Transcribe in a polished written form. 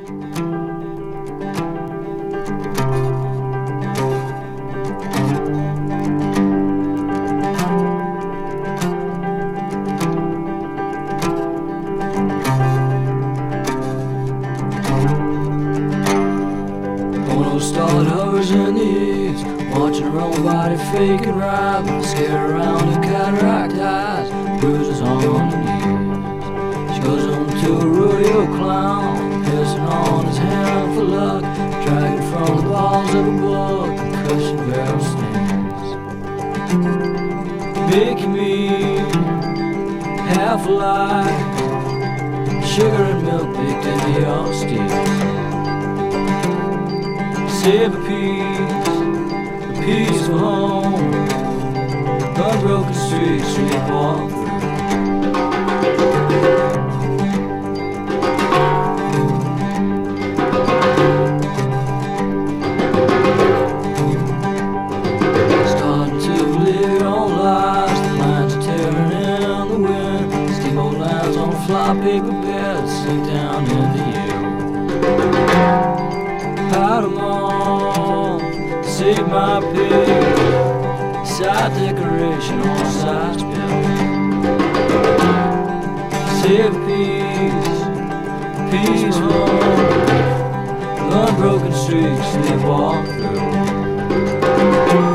Started hovers in the east, watching her own body fake and ride, but scared around her cataract eyes, bruises on her knees. She goes on to a rodeo clown, pissing on his hand for luck, dragging from the balls of a book, cushion barrel stands. Making me half alive, sugar and milk baked into your steel. Save a piece of home, unbroken streets, sleepwalk starting to believe on lies, the lines are tearing in the wind, steamboat lines on fly paper beds sink down in the air. Powder mall, save my pig, side decoration on side spill. Save a piece home, unbroken streets sleepwalk through.